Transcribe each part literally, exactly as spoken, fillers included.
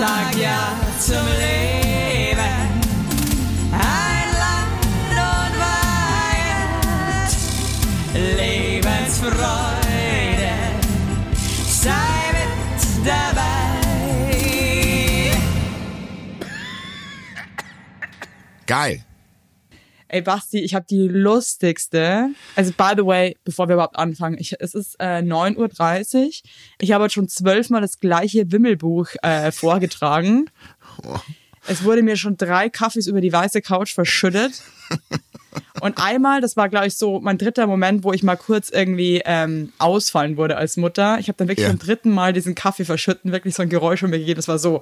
sag ja zum Leben. Ein Land und Weihend, Lebensfreude, sei mit dabei. Geil. Ey, Basti, ich habe die lustigste, also by the way, bevor wir überhaupt anfangen, ich, es ist äh, neun Uhr dreißig, ich habe heute schon zwölfmal das gleiche Wimmelbuch äh, vorgetragen. Oh. Es wurde mir schon drei Kaffees über die weiße Couch verschüttet. Und einmal, das war, glaube ich, so mein dritter Moment, wo ich mal kurz irgendwie ähm, ausfallen wurde als Mutter. Ich habe dann wirklich Ja. zum dritten Mal diesen Kaffee verschütten, wirklich so ein Geräusch von mir gegeben, das war so...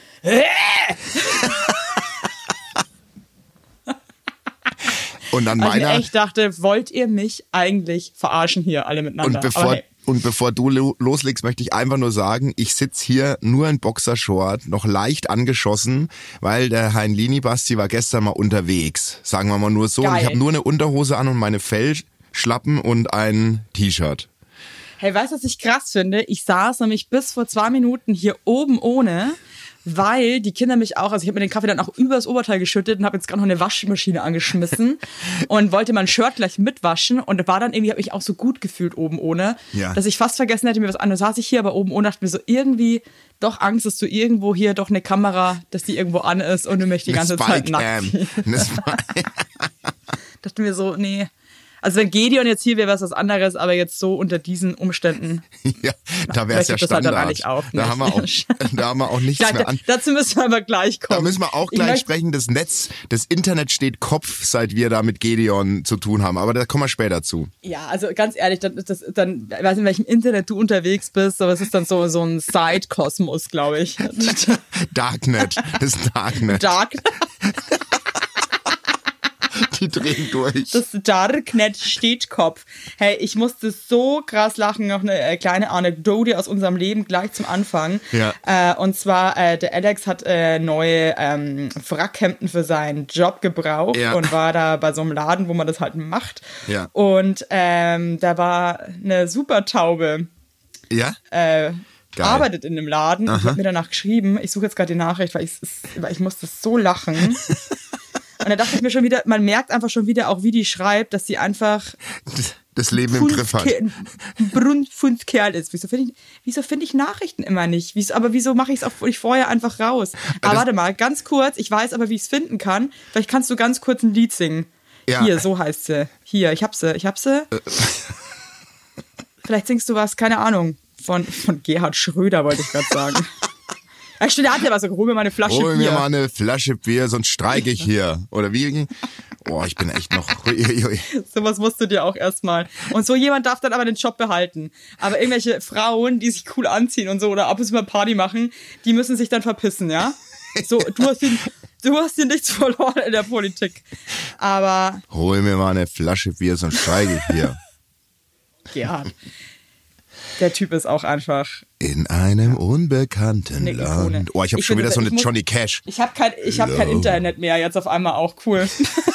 Und dann Weil ich meiner... mir echt dachte, wollt ihr mich eigentlich verarschen hier alle miteinander? Und bevor, Aber hey, und bevor du lo- loslegst, möchte ich einfach nur sagen, ich sitz hier nur in Boxershort, noch leicht angeschossen, weil der Hein Lini Basti war gestern mal unterwegs. Sagen wir mal nur so. Und Geil. ich habe nur eine Unterhose an und meine Fellschlappen und ein T-Shirt. hey, weißt du, was ich krass finde? Ich saß nämlich bis vor zwei Minuten hier oben ohne, weil die Kinder mich auch, also ich habe mir den Kaffee dann auch übers Oberteil geschüttet und habe jetzt gerade noch eine Waschmaschine angeschmissen und wollte mein Shirt gleich mitwaschen und war dann irgendwie, habe ich auch so gut gefühlt oben ohne, Ja. dass ich fast vergessen hätte, mir was anderes. Saß ich hier aber oben ohne, dachte mir so irgendwie doch Angst, dass du irgendwo hier doch eine Kamera, dass die irgendwo an ist und du mich die Eine ganze Zeit nackt Spycam. siehst. Eine Spy- Dachte mir so, nee. Also wenn Gideon jetzt hier wäre, wäre es was anderes, aber jetzt so unter diesen Umständen. Ja, da wäre es ja möchte ich das halt dann Standard. eigentlich auch da, nicht. haben wir auch, da haben wir auch nichts Ja, mehr an. dazu müssen wir aber gleich kommen. Da müssen wir auch Ich gleich möchte- sprechen. Das Netz, das Internet steht Kopf, seit wir da mit Gedeon zu tun haben. Aber da kommen wir später zu. Ja, also ganz ehrlich, dann ist das, dann, ich weiß nicht, in welchem Internet du unterwegs bist, aber es ist dann so, so ein Side-Kosmos, glaube ich. Darknet, das Darknet, Dark, die drehen durch. das Darknet steht Kopf. Hey, ich musste so krass lachen, noch eine äh, kleine Anekdote aus unserem Leben gleich zum Anfang. Ja. Äh, und zwar, äh, der Alex hat äh, neue ähm, Wrackhemden für seinen Job gebraucht Ja. und war da bei so einem Laden, wo man das halt macht. Ja. Und ähm, da war eine Supertaube. Ja? äh, Geil. arbeitet in dem Laden. Aha. Ich habe mir danach geschrieben, ich suche jetzt gerade die Nachricht, weil ich, weil ich musste so lachen. Und da dachte ich mir schon wieder, man merkt einfach schon wieder auch, wie die schreibt, dass sie einfach Das Leben im Griff hat. ein Brunftkerl ist. Wieso finde ich, wieso finde ich Nachrichten immer nicht? Wieso, aber wieso mache ich es auch nicht vorher einfach raus? Aber das- warte mal, ganz kurz, ich weiß aber, wie ich es finden kann. Vielleicht kannst du ganz kurz ein Lied singen. Ja. Hier, so heißt sie. Hier, ich hab sie, ich hab sie. Vielleicht singst du was, keine Ahnung, von, von Gerhard Schröder, wollte ich gerade sagen. Ja, stimmt, der hat ja was, hol mir mal eine Flasche Hol Bier. mir mal eine Flasche Bier, sonst streike ich hier. Oder wie? Oh, ich bin echt noch... Sowas musst du dir auch erstmal. Und so jemand darf dann aber den Job behalten. Aber irgendwelche Frauen, die sich cool anziehen und so oder ab und zu mal Party machen, die müssen sich dann verpissen, ja? So, du hast hier, du hast hier nichts verloren in der Politik. Aber Hol mir mal eine Flasche Bier, sonst streike ich hier. Gerhard, der Typ ist auch einfach... In einem unbekannten Eine Ikone. Land. Oh, ich habe Ich schon finde, wieder so ich eine muss- Johnny Cash. Ich habe kein, ich hab kein Hello. Internet mehr, jetzt auf einmal auch cool.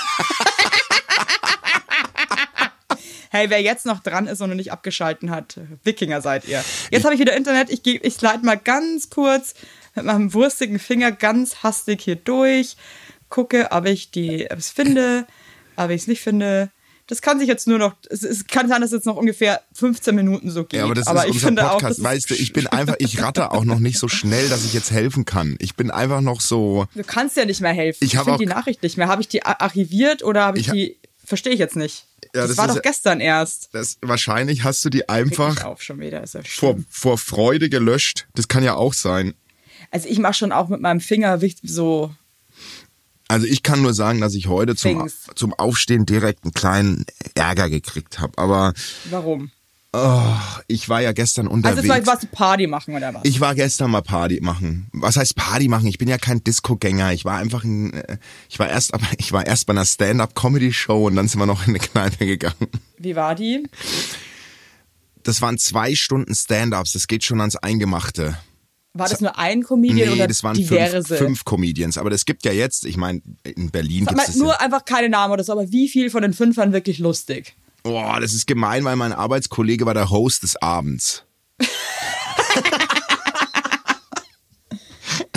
Hey, wer jetzt noch dran ist und noch nicht abgeschalten hat, Wikinger seid ihr. Jetzt habe ich wieder Internet, ich, geh- ich slide mal ganz kurz mit meinem wurstigen Finger ganz hastig hier durch, gucke, ob ich die, ob ich es finde, ob ich es nicht finde. Das kann sich jetzt nur noch, es, es kann sein, dass es jetzt noch ungefähr fünfzehn Minuten so geht. Ja, aber das aber ist ich unser finde Podcast. auch, das ist- Weißt du, ich bin einfach, ich ratter auch noch nicht so schnell, dass ich jetzt helfen kann. Ich bin einfach noch so... Du kannst ja nicht mehr helfen. Ich Ich, hab finde auch- die Nachricht nicht mehr. Habe ich die a- archiviert oder habe ich, Ich ha- die... Verstehe ich jetzt nicht. Ja, das, das war ist doch ja- gestern erst. Das, wahrscheinlich hast du die Reg einfach mich auf schon wieder. Ist ja vor, schlimm. vor Freude gelöscht. Das kann ja auch sein. Also ich mache schon auch mit meinem Finger wichtig- so... Also ich kann nur sagen, dass ich heute zum, Things. zum Aufstehen direkt einen kleinen Ärger gekriegt habe. Aber Warum? oh, ich war ja gestern Also unterwegs. das war was Party machen oder was? Ich war gestern mal Party machen. Was heißt Party machen? Ich bin ja kein Disco-Gänger. Ich war einfach ein, äh, ich war erst, aber ich war erst bei einer Stand-up-Comedy-Show und dann sind wir noch in eine Kneipe gegangen. Wie war die? Das waren zwei Stunden Stand-ups. Das geht schon ans Eingemachte. War das nur ein Comedian Nee, oder das waren diverse? fünf, fünf Comedians. Aber das gibt ja jetzt, ich meine, in Berlin Sag gibt mal, es nur einfach keine Namen oder so, aber wie viel von den fünf waren wirklich lustig? Boah, das ist gemein, weil mein Arbeitskollege war der Host des Abends.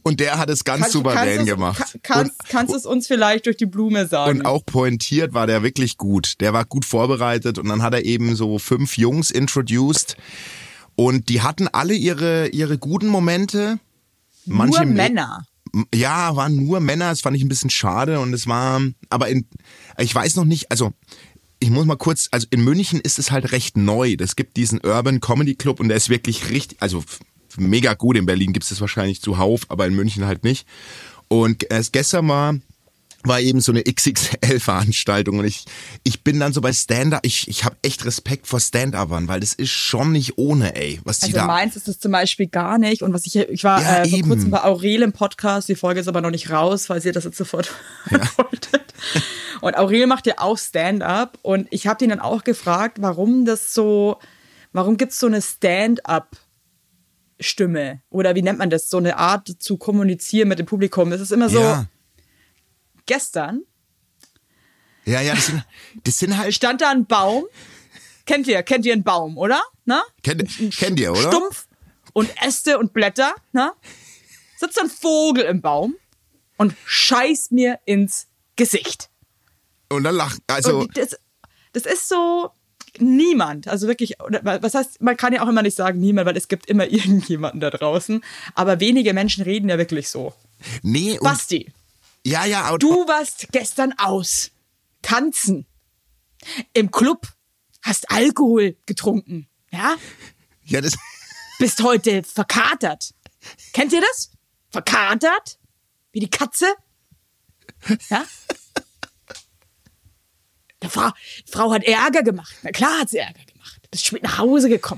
Und der hat es ganz Kannst- souverän kannst gemacht. Es, kannst, und, kannst es uns vielleicht durch die Blume sagen? Und auch pointiert war der wirklich gut. Der war gut vorbereitet und dann hat er eben so fünf Jungs introduced und die hatten alle ihre, ihre guten Momente. Manche Nur Männer. Ja, waren nur Männer, das fand ich ein bisschen schade und es war, aber in, ich weiß noch nicht, also ich muss mal kurz, also in München ist es halt recht neu. Es gibt diesen Urban Comedy Club und der ist wirklich richtig, also mega gut. In Berlin gibt es das wahrscheinlich zuhauf, aber in München halt nicht. Und erst gestern war, war eben so eine X X L-Veranstaltung und ich, ich bin dann so bei Stand-Up, ich, ich habe echt Respekt vor Stand-Upern, weil das ist schon nicht ohne, ey, was die Also da... meins ist es zum Beispiel gar nicht. Und was ich, ich war Ja, äh, vor eben. kurzem bei Aurel im Podcast, die Folge ist aber noch nicht raus, falls ihr das jetzt sofort wolltet. Und Aurel macht ja auch Stand-Up und ich habe ihn dann auch gefragt, warum das so, warum gibt's so eine Stand-Up-Stimme? Oder wie nennt man das? So eine Art zu kommunizieren mit dem Publikum. Es ist immer so, ja, gestern ja, ja, das sind, das sind halt... stand da ein Baum. Kennt ihr, kennt ihr einen Baum, oder? Na? Kennt, kennt ihr, oder? Stumpf und Äste und Blätter, ne? Sitzt ein Vogel im Baum und scheißt mir ins Gesicht. Und dann lacht, also... Und das, das ist so niemand, also wirklich, oder was heißt, man kann ja auch immer nicht sagen niemand, weil es gibt immer irgendjemanden da draußen, aber wenige Menschen reden ja wirklich so. Nee, und... Basti, Ja, ja, und, du warst gestern aus, tanzen, im Club, hast Alkohol getrunken, ja? ja, das... Bist heute verkatert. Kennt ihr das? Verkatert? Wie die Katze? Ja? Die Frau, die Frau hat Ärger gemacht. Na klar hat sie Ärger gemacht. Bist spät nach Hause gekommen.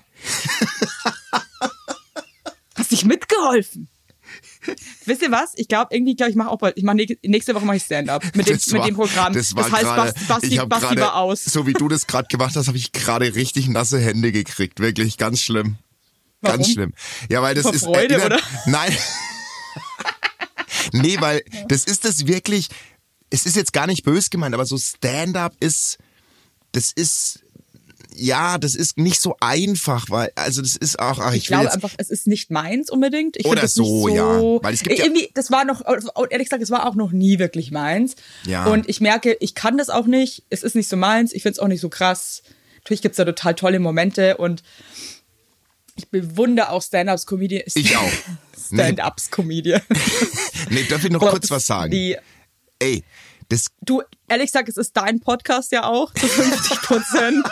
Hast dich mitgeholfen. Wisst ihr was? Ich glaube, irgendwie, glaube ich, mache auch bald, ich mache nächste Woche mache ich Stand-up mit dem, Das mit war- dem Programm. Das, Das, war heißt, grade, Basti, Basti, ich hab Basti grade, war aus. So wie du das gerade gemacht hast, habe ich gerade richtig nasse Hände gekriegt. Wirklich ganz schlimm. Warum? Ganz schlimm. Ja, weil das Vor ist... Freude, erinnert- oder? Nein. Nee, weil das ist das wirklich... Es ist jetzt gar nicht böse gemeint, aber so Stand-up ist... Das ist... Ja, das ist nicht so einfach, weil... Also das ist auch... Ach, ich, Ich will glaube jetzt, einfach, es ist nicht meins unbedingt. Ich Oder find das so, nicht ja. so, Weil es gibt ja- irgendwie, das war noch, ehrlich gesagt, es war auch noch nie wirklich meins. Ja. Und ich merke, ich kann das auch nicht. Es ist nicht so meins. Ich finde es auch nicht so krass. Natürlich gibt es da total tolle Momente und ich bewundere auch Stand-Ups-Comedian. Ich auch. Stand-Ups-Comedian. Nee, darf ich noch kurz was sagen? Die, Ey, das... du, ehrlich gesagt, es ist dein Podcast ja auch zu fünfzig Prozent.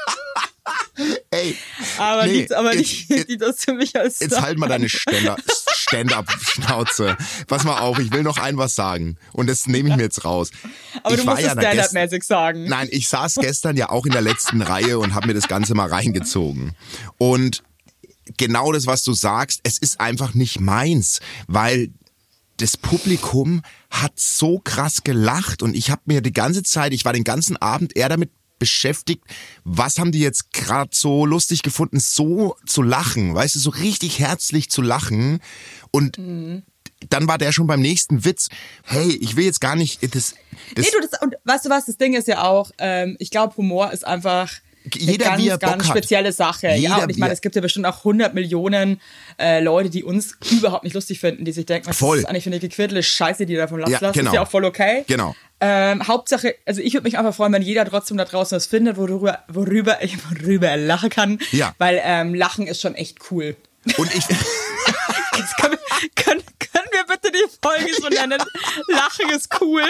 Ey, Aber nee, nicht, aber jetzt- nicht, nicht das für mich als Jetzt halt mal deine Stand- Stand-up-Schnauze. Pass mal auf, ich will noch ein was sagen. Und das nehme ich mir jetzt raus. Aber ich du musst es da gest- Stand-Up-mäßig sagen. Nein, ich saß gestern ja auch in der letzten Reihe und habe mir das Ganze mal reingezogen. Und genau das, was du sagst, es ist einfach nicht meins, weil das Publikum hat so krass gelacht und ich habe mir die ganze Zeit, ich war den ganzen Abend eher damit beschäftigt, was haben die jetzt gerade so lustig gefunden, so zu lachen, weißt du, so richtig herzlich zu lachen und Mhm. dann war der schon beim nächsten Witz. Hey, ich will jetzt gar nicht, das, das Nee, du, das, und weißt du was, das Ding ist ja auch, ähm, ich glaube, Humor ist einfach Jeder, eine wie ganz, er Bock ganz hat. spezielle Sache. Jeder, ja, und ich wie meine, er- es gibt ja bestimmt auch hundert Millionen äh, Leute, die uns überhaupt nicht lustig finden, die sich denken, was Voll. ist eigentlich für eine gequirlte Scheiße, die du davon Ja, lasst. genau. Das ist ja auch voll okay. Genau. Ähm, Hauptsache, also ich würde mich einfach freuen, wenn jeder trotzdem da draußen was findet, worüber, worüber, ich, worüber er lachen kann. Ja. Weil ähm, Lachen ist schon echt cool. Und ich, Jetzt können, wir- können, können wir bitte die Folge so nennen? Lachen ist cool.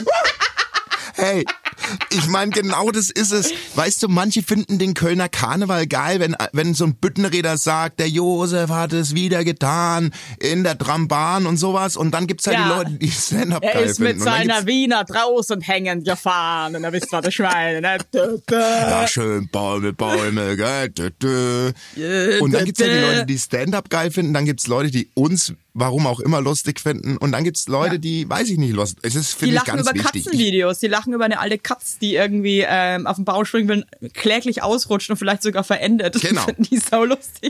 hey, ich meine, genau das ist es. Weißt du, manche finden den Kölner Karneval geil, wenn, wenn so ein Büttenräder sagt, der Josef hat es wieder getan in der Trambahn und sowas. Und dann gibt's halt Ja. die Leute, die Stand-Up Er geil ist finden. mit Und dann seiner gibt's- Wiener draußen hängend gefahren. Und da wisst ihr, das Schwein. Ne? Dö, dö. Ja, schön, Bäume, Bäume, gell, dö, dö. Und dann gibt's ja die Leute, die Stand-Up geil finden, dann gibt's Leute, die uns, warum auch immer, lustig finden. Und dann gibt's Leute, Ja. die, weiß ich nicht, lustig. Es ist, Die finde ich, lachen ganz über wichtig. Ich, Katzenvideos. Die lachen über eine alte Katz, die irgendwie ähm, auf dem Baum springen will, kläglich ausrutscht und vielleicht sogar verendet. Genau. Finden die saulustig.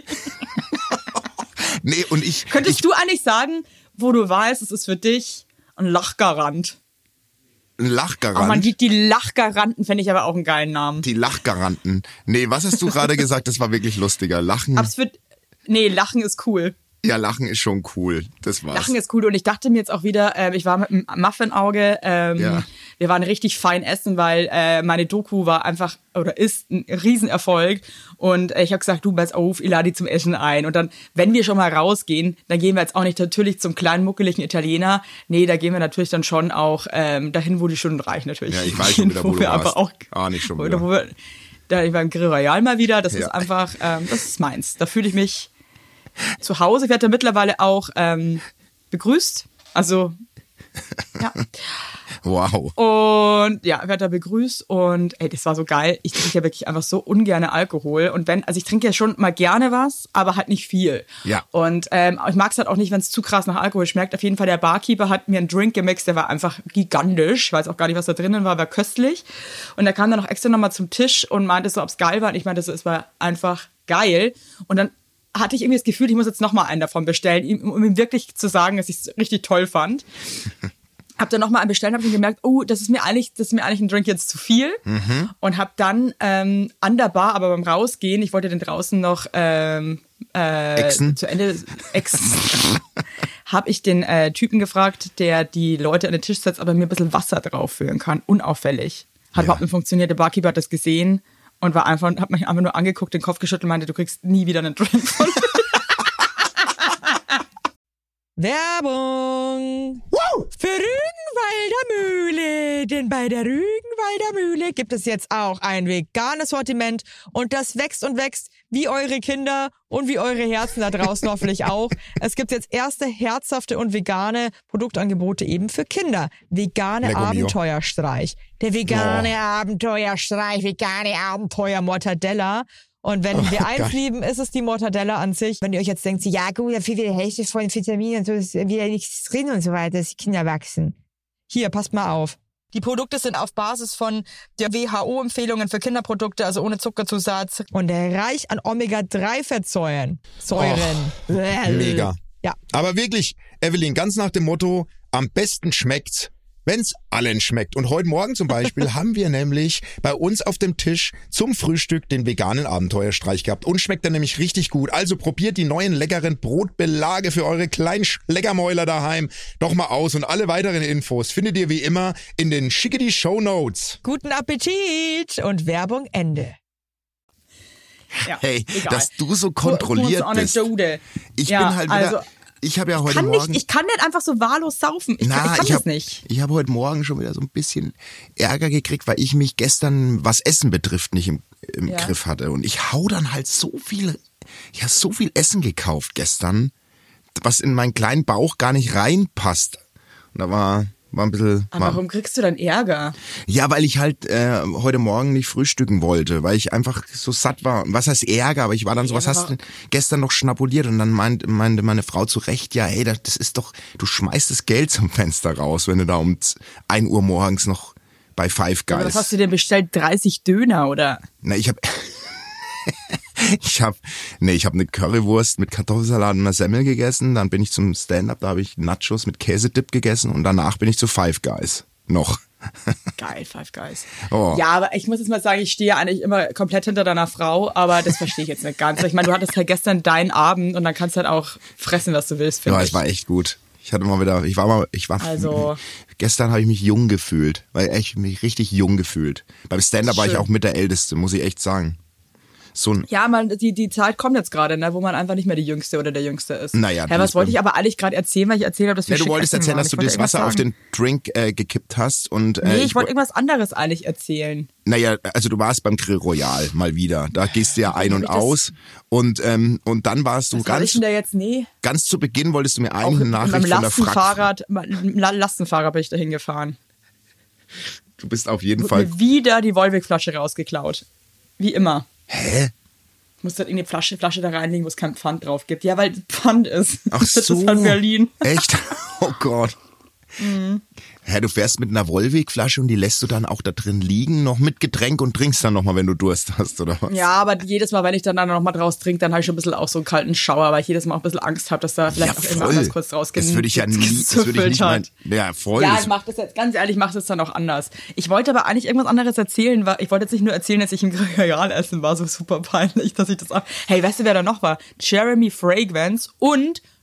nee, und ich, Könntest ich, du eigentlich sagen, wo du weißt, es ist für dich ein Lachgarant? ein Oh Lachgarant. man, die, die Lachgaranten fände ich aber auch einen geilen Namen. Die Lachgaranten. Nee, was hast du gerade gesagt? Das war wirklich lustiger. Lachen. Abs für, nee, Lachen ist cool. Ja, Lachen ist schon cool. Das war's. Lachen ist cool und ich dachte mir jetzt auch wieder, äh, ich war mit einem Muffinauge, ähm, Ja. wir waren richtig fein essen, weil äh, meine Doku war einfach oder ist ein Riesenerfolg und äh, ich habe gesagt, du pass auf, ich lade die zum Essen ein und dann, wenn wir schon mal rausgehen, dann gehen wir jetzt auch nicht natürlich zum kleinen muckeligen Italiener, nee, da gehen wir natürlich dann schon auch ähm, dahin, wo die Stunden reichen natürlich. Ja, ich weiß schon wieder, wo du wir warst. aber auch, Ah, nicht schon oder wieder. wo wir, da ich war im Grill Royal mal wieder, das Ja. ist einfach, ähm, das ist meins, da fühle ich mich zu Hause. Ich werde da mittlerweile auch ähm, begrüßt. Also, ja. Wow. Und ja, ich werde da begrüßt und ey, das war so geil. Ich trinke ja wirklich einfach so ungerne Alkohol. Und wenn, also ich trinke ja schon mal gerne was, aber halt nicht viel. Ja. Und ähm, ich mag es halt auch nicht, wenn es zu krass nach Alkohol schmeckt. Auf jeden Fall, der Barkeeper hat mir einen Drink gemixt, der war einfach gigantisch. Ich weiß auch gar nicht, was da drinnen war, war köstlich. Und er kam dann noch extra nochmal zum Tisch und meinte so, ob es geil war. Und ich meinte so, es war einfach geil. Und dann hatte ich irgendwie das Gefühl, ich muss jetzt nochmal einen davon bestellen, um ihm wirklich zu sagen, dass ich es richtig toll fand. Hab dann nochmal einen bestellt, hab dann gemerkt, oh, das ist mir eigentlich, das ist mir eigentlich ein Drink jetzt zu viel. Mhm. Und hab dann ähm, an der Bar, aber beim Rausgehen, ich wollte den draußen noch ähm, äh, Exen? zu Ende exen, hab ich den äh, Typen gefragt, der die Leute an den Tisch setzt, aber mir ein bisschen Wasser drauf füllen kann, unauffällig. Hat Ja. überhaupt nicht funktioniert, der Barkeeper hat das gesehen und war einfach, hat mich einfach nur angeguckt, den Kopf geschüttelt und meinte, du kriegst nie wieder einen Drink von mir. Werbung Wow! Für Rügenwalder Mühle, denn bei der Rügenwalder Mühle gibt es jetzt auch ein veganes Sortiment und das wächst und wächst wie eure Kinder und wie eure Herzen da draußen hoffentlich auch. Es gibt jetzt erste herzhafte und vegane Produktangebote eben für Kinder. Vegane Lego Mio. Abenteuerstreich. Der vegane Oh. Abenteuerstreich, vegane Abenteuer Mortadella. Und wenn Oh, wir eins geil. lieben, ist es die Mortadella an sich. Wenn ihr euch jetzt denkt, so, ja gut, da fehlt wieder die Hälfte von Vitaminen und so, ist wieder nichts drin und so weiter, dass die Kinder wachsen. Hier, passt mal auf. Die Produkte sind auf Basis von der W H O-Empfehlungen für Kinderprodukte, also ohne Zuckerzusatz. Und reich an Omega drei Fettsäuren. Säuren. Mega. Ja. Aber wirklich, Evelyn, ganz nach dem Motto, am besten schmeckt's, wenn's allen schmeckt. Und heute Morgen zum Beispiel haben wir nämlich bei uns auf dem Tisch zum Frühstück den veganen Abenteuerstreich gehabt. Und schmeckt dann nämlich richtig gut. Also probiert die neuen leckeren Brotbelage für eure kleinen Schleckermäuler daheim doch mal aus. Und alle weiteren Infos findet ihr wie immer in den Schickety Show Notes. Guten Appetit und Werbung Ende. Ja, Hey, egal. dass du so kontrolliert Kurze bist. Anekdote. Ich Ja, bin halt wieder... also, ich habe ja heute kann Morgen... nicht, ich kann nicht einfach so wahllos saufen. Ich, Na, kann, ich kann ich das hab, nicht. Ich habe heute Morgen schon wieder so ein bisschen Ärger gekriegt, weil ich mich gestern, was Essen betrifft, nicht im, im Ja. Griff hatte. Und ich hau dann halt so viel, ich habe so viel Essen gekauft gestern, was in meinen kleinen Bauch gar nicht reinpasst. Und da war, war ein bisschen... Aber war, warum kriegst du dann Ärger? ja, weil ich halt äh, heute Morgen nicht frühstücken wollte, weil ich einfach so satt war. Was heißt Ärger? Aber ich war dann so, Ja, was aber hast du denn gestern noch schnabuliert? Und dann meint, meinte meine Frau zu Recht, ja, hey, das das ist doch, du schmeißt das Geld zum Fenster raus, wenn du da um ein Uhr morgens noch bei Five Aber Guys... was hast du denn bestellt? dreißig Döner oder? Na, ich habe ich habe nee, ich habe eine Currywurst mit Kartoffelsalat und einer Semmel gegessen, dann bin ich zum Stand-up, da habe ich Nachos mit Käsedip gegessen und danach bin ich zu Five Guys. Noch. Geil, Five Guys. Oh. Ja, aber ich muss jetzt mal sagen, ich stehe eigentlich immer komplett hinter deiner Frau, aber das verstehe ich jetzt nicht ganz. Ich meine, du hattest halt gestern deinen Abend und dann kannst du halt auch fressen, was du willst, finde Ja, ich. es war echt gut. Ich hatte mal wieder, ich war mal, ich war, Also- gestern habe ich mich jung gefühlt, weil echt mich richtig jung gefühlt. Beim Stand-up war ich Schön. auch mit der Älteste, muss ich echt sagen. So ein, Ja, man, die, die Zeit kommt jetzt gerade, ne, wo man einfach nicht mehr die Jüngste oder der Jüngste ist. Naja, ja, das was wollte beim- ich aber eigentlich gerade erzählen, weil ich erzählt habe, dass wir ja, du schick wolltest essen erzählen, waren. dass du Ich wollte das Wasser irgendwas auf sagen. den Drink äh, gekippt hast und äh, Nee, ich wollte wo- irgendwas anderes eigentlich erzählen. Naja, also du warst beim Grill Royal mal wieder. Da gehst du ja ein hab und ich das- aus. Und, ähm, und dann warst du Was soll ich ganz, denn da jetzt? Nee. ganz zu Beginn wolltest du mir Auch eigentlich eine mit meinem Nachricht von der Frack. Lastenfahrrad, mit dem Lastenfahrrad bin ich da hingefahren. Du bist auf jeden Wurde Fall. mir wieder die Wolwig-Flasche rausgeklaut. Wie immer. Hä? Ich muss dann in die Flasche, Flasche da reinlegen, wo es kein Pfand drauf gibt. Ja, weil Pfand ist. Ach Das so. ist halt Berlin. Echt? Oh Gott. Mhm. Hä, du fährst mit einer Wolwig-Flasche und die lässt du dann auch da drin liegen, noch mit Getränk und trinkst dann nochmal, wenn du Durst hast, oder was? Ja, aber jedes Mal, wenn ich dann, dann noch mal draus trinke, dann habe ich schon ein bisschen auch so einen kalten Schauer, weil ich jedes Mal auch ein bisschen Angst habe, dass da vielleicht auch irgendwas anders kurz draus Das würde ich ja nie, das würde ich nicht hat. mein, ja, voll. Ja, das- ich mach das jetzt, ganz ehrlich, ich mach das dann auch anders. Ich wollte aber eigentlich irgendwas anderes erzählen, weil ich wollte jetzt nicht nur erzählen, dass ich im Real essen war, so super peinlich, dass ich das auch. Hey, weißt du, wer da noch war? Jeremy Fragrance und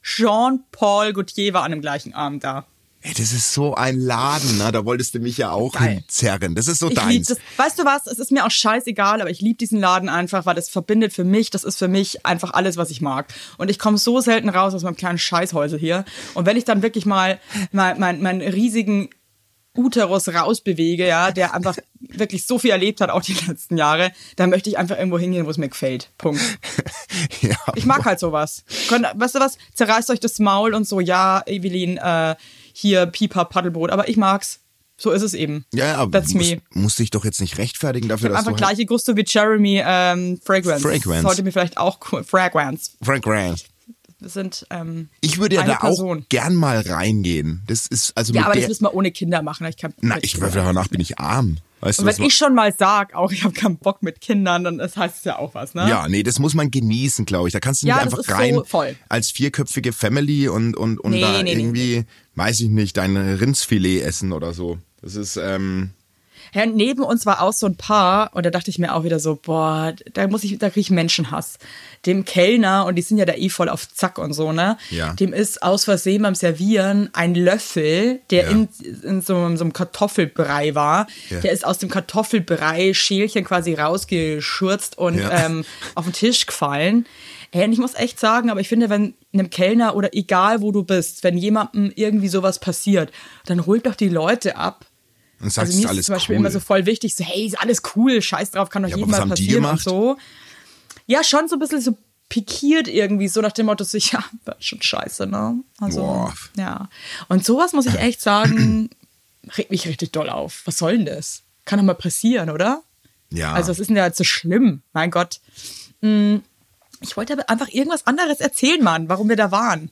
Jean-Paul Gaultier war an dem gleichen Abend da. Ey, das ist so ein Laden, ne? Da wolltest du mich ja auch Geil. hinzerren. Das ist so Ich lieb deins. das. Weißt du was? Es ist mir auch scheißegal, aber ich liebe diesen Laden einfach, weil das verbindet für mich, das ist für mich einfach alles, was ich mag. Und ich komme so selten raus aus meinem kleinen Scheißhäusel hier. Und wenn ich dann wirklich mal meinen mein, mein riesigen Uterus rausbewege, ja, der einfach wirklich so viel erlebt hat, auch die letzten Jahre, dann möchte ich einfach irgendwo hingehen, wo es mir gefällt. Punkt. Ja, Ich mag halt sowas. Könnt, weißt du was? Zerreißt euch das Maul und so, ja, Evelyn, äh, hier, Pipa, Paddelboot, aber ich mag's. So ist es eben. ja, aber That's musst, me. musst dich doch jetzt nicht rechtfertigen dafür, dass Einfach du gleiche Gusto wie Jeremy ähm, Fragrance. Fragrance. Sollte mir vielleicht auch cool. Fragrance. Frank Grant. Wir sind ähm, Ich würde ja eine da Person. auch gern mal reingehen. Das ist also Ja, mit aber der, das müssen wir ohne Kinder machen. Ich kann, na, ich danach bin ich arm. Weißt und du, das wenn ich schon mal sag, auch ich habe keinen Bock mit Kindern, dann das heißt es ja auch was, ne? ja, nee, das muss man genießen, glaube ich. Da kannst du nicht Ja, das einfach ist so rein voll. als vierköpfige Family und und und Nee, da nee, nee. irgendwie, weiß ich nicht, dein Rindsfilet essen oder so. Das ist ähm Ja, neben uns war auch so ein Paar und da dachte ich mir auch wieder so, boah, da muss ich, da kriege ich Menschenhass. Dem Kellner, und die sind ja da eh voll auf Zack und so, ne? Ja. Dem ist aus Versehen beim Servieren ein Löffel, der Ja. in, in so, so einem Kartoffelbrei war, Ja. der ist aus dem Kartoffelbrei Schälchen quasi rausgeschürzt und Ja. ähm, auf den Tisch gefallen. Hey, und ich muss echt sagen, aber ich finde, wenn einem Kellner oder egal wo du bist, wenn jemandem irgendwie sowas passiert, dann holt doch die Leute ab. und sagst, Also mir ist ist alles es zum Beispiel cool. immer so voll wichtig, so hey, ist alles cool, scheiß drauf, kann doch Ja, jedem aber was mal haben die passieren und gemacht? so. Ja, schon so ein bisschen so pikiert irgendwie, so nach dem Motto, so, ja, war schon scheiße, ne? Also, Boah. ja. Und sowas muss ich echt sagen, regt mich richtig doll auf. Was soll denn das? Kann doch mal passieren, oder? Ja. Also, was ist denn da jetzt so schlimm? Mein Gott. Hm, Ich wollte aber einfach irgendwas anderes erzählen, Mann, warum wir da waren.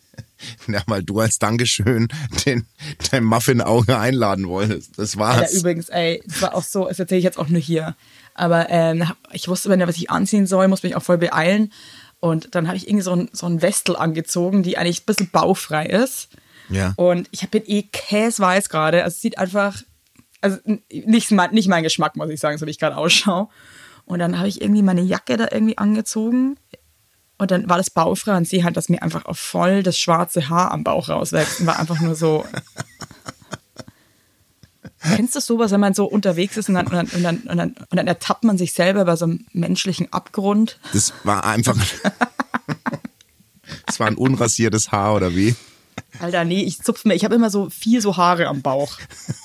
Ja, weil du als Dankeschön den, dein Muffin-Auge einladen wolltest. Das war's. Alter, übrigens, ey, das war auch so, das erzähle ich jetzt auch nur hier. Aber ähm, ich wusste nicht, was ich anziehen soll, muss mich auch voll beeilen. Und dann habe ich irgendwie so ein, so ein Westel angezogen, die eigentlich ein bisschen baufrei ist. Ja. Und ich bin eh käseweiß gerade. Also es sieht einfach, also nicht, mein- nicht mein Geschmack, muss ich sagen, so wie ich gerade ausschaue. Und dann habe ich irgendwie meine Jacke da irgendwie angezogen. Und dann war das baufrei und sehe halt, dass mir einfach auch voll das schwarze Haar am Bauch rauswächst. Und war einfach nur so. Kennst du sowas, wenn man so unterwegs ist und dann, und dann, und dann, und dann, und dann ertappt man sich selber bei so einem menschlichen Abgrund? Das war einfach. Das war ein unrasiertes Haar, oder wie? Alter, nee, ich zupfe mir. Ich habe immer so vier so Haare am Bauch.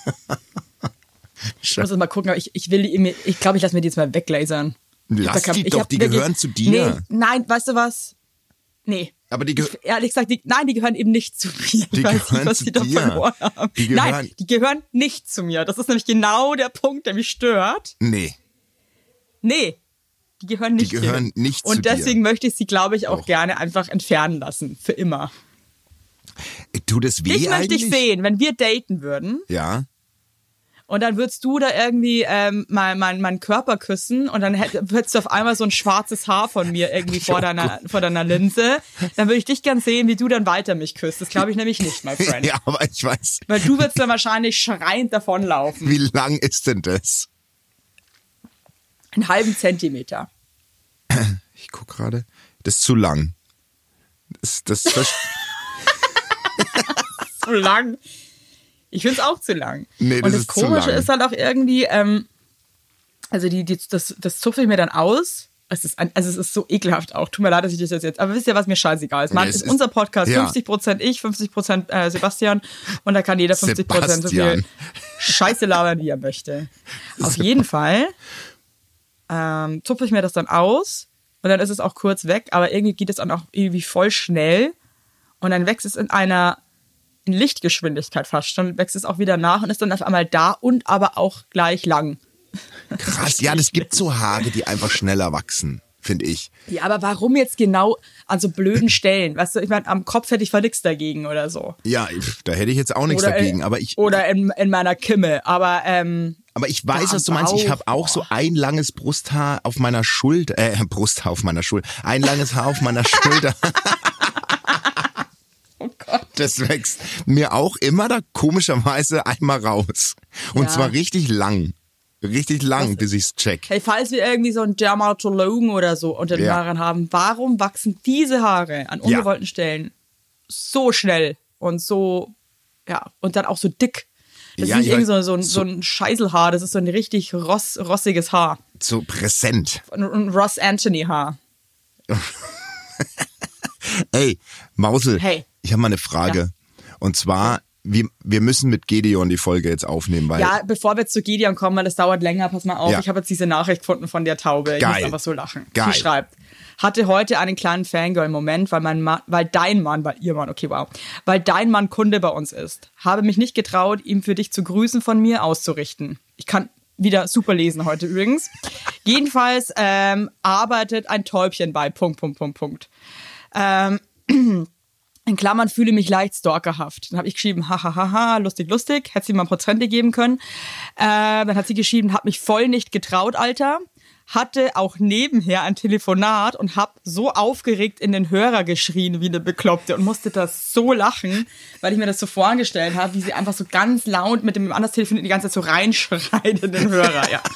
Ich muss jetzt mal gucken, aber ich, ich will die mir, ich glaube, ich lasse mir die jetzt mal weglasern. Lass Da kann- die ich doch, hab die wirklich- gehören zu dir. Nee, nein, weißt du was? Nee. Aber die, gehö Ich, ehrlich gesagt, die, nein, die gehören eben nicht zu mir. Die Ich weiß gehören nicht, was zu die da dir. verloren haben. Die gehören- Nein, die gehören nicht zu mir. Das ist nämlich genau der Punkt, der mich stört. nee. Nee, die gehören nicht Die gehören hier. nicht zu Und deswegen dir. möchte ich sie, glaube ich, auch Doch. gerne einfach entfernen lassen. Für immer. Tut es weh Dich möchte eigentlich? ich sehen, wenn wir daten würden. Ja. Und dann würdest du da irgendwie ähm, mein, mein, meinen Körper küssen und dann hätt- hättest du auf einmal so ein schwarzes Haar von mir irgendwie vor deiner, vor deiner Linse. Dann würde ich dich gern sehen, wie du dann weiter mich küsst. Das glaube ich nämlich nicht, my friend. Ja, aber ich weiß. Weil du würdest dann wahrscheinlich schreiend davonlaufen. Wie lang ist denn das? Einen halben Zentimeter. Ich guck gerade. Das ist zu lang. Das, das, das, Zu lang. Ich finde es auch zu lang. Nee, das und das ist zu Komische lang. ist halt auch irgendwie, ähm, also die, die, das, das zupfe ich mir dann aus. Es ist, ein, also es ist so ekelhaft auch. Tut mir leid, dass ich das jetzt jetzt. Aber wisst ihr, was mir scheißegal ist? Man, Ja, es ist ist- unser Podcast ja. fünfzig Prozent ich, fünfzig Prozent äh, Sebastian. Und da kann jeder fünfzig Prozent so viel Sebastian. Scheiße labern, wie er möchte. Auf jeden Fall ähm, zupfe ich mir das dann aus. Und dann ist es auch kurz weg. Aber irgendwie geht es dann auch irgendwie voll schnell. Und dann wächst es in einer in Lichtgeschwindigkeit fast. Dann wächst es auch wieder nach und ist dann auf einmal da und aber auch gleich lang. krass. Ja, das gibt so Haare, die einfach schneller wachsen, finde ich. Ja, aber warum jetzt genau an so blöden Stellen? Weißt du, ich meine, am Kopf hätte ich voll nix dagegen oder so. Ja, ich- da hätte ich jetzt auch nichts Oder, dagegen. äh, Aber ich, oder in, in meiner Kimme. Aber ähm, aber ich weiß, Boah, was du meinst. Ich Bauch, habe auch so ein langes Brusthaar auf meiner Schulter. Äh, Brusthaar auf meiner Schulter. Ein langes Haar auf meiner Schulter. oh Gott. Das wächst mir auch immer da komischerweise einmal raus. Und Ja. zwar richtig lang. Richtig lang, bis ich's check. Hey, falls wir irgendwie so einen Dermatologen oder so unter den Ja. Haaren haben, warum wachsen diese Haare an ungewollten Stellen? so schnell und so, ja, und dann auch so dick. Das Ja, ist nicht ja, irgendwie so, so, ein- so- so ein Scheißelhaar, das ist so ein richtig ross, rossiges Haar. So präsent. Ein, ein Ross Anthony Haar. Ey, Mausel, Hey. ich habe mal eine Frage. Und zwar, wir, wir müssen mit Gedeon die Folge jetzt aufnehmen, weil Ja, bevor wir jetzt zu Gideon kommen, weil das dauert länger, pass mal auf, Ja. ich habe jetzt diese Nachricht gefunden von der Taube. Ich Geil. muss einfach so lachen. Geil. Sie schreibt, hatte heute einen kleinen Fangirl-Moment, weil mein Mann, weil dein Mann, weil ihr Mann, okay, wow, weil dein Mann Kunde bei uns ist. Habe mich nicht getraut, ihm für dich zu grüßen von mir auszurichten. Ich kann wieder super lesen heute übrigens. Jedenfalls ähm, arbeitet ein Täubchen bei Punkt, Punkt, Punkt, Punkt. Ähm, in Klammern fühle mich leicht stalkerhaft. Dann habe ich geschrieben, hahaha, lustig, lustig. Hätte sie mal Prozente geben können. Äh, dann hat sie geschrieben, hat mich voll nicht getraut, Alter. Hatte auch nebenher ein Telefonat und hab so aufgeregt in den Hörer geschrien wie eine Bekloppte und musste das so lachen, weil ich mir das so vorgestellt habe, wie sie einfach so ganz laut mit dem anderen Telefon die ganze Zeit so reinschreit in den Hörer. Ja.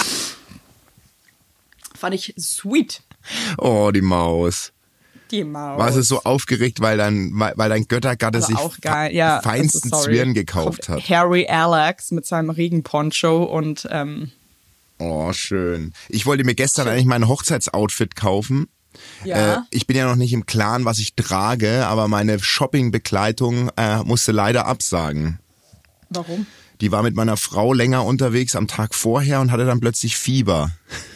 Fand ich sweet. oh, die Maus. Die Maus. Warst du so aufgeregt, weil dein, weil, weil dein Göttergatte Aber sich auch geil. Ja, feinsten also sorry. Zwirn gekauft Kommt hat? Harry Alex mit seinem Regenponcho und ähm, Oh, schön. Ich wollte mir gestern eigentlich mein Hochzeitsoutfit kaufen. ja. Äh, ich bin ja noch nicht im Klaren, was ich trage, aber meine Shoppingbegleitung äh, musste leider absagen. Warum? Die war mit meiner Frau länger unterwegs am Tag vorher und hatte dann plötzlich Fieber.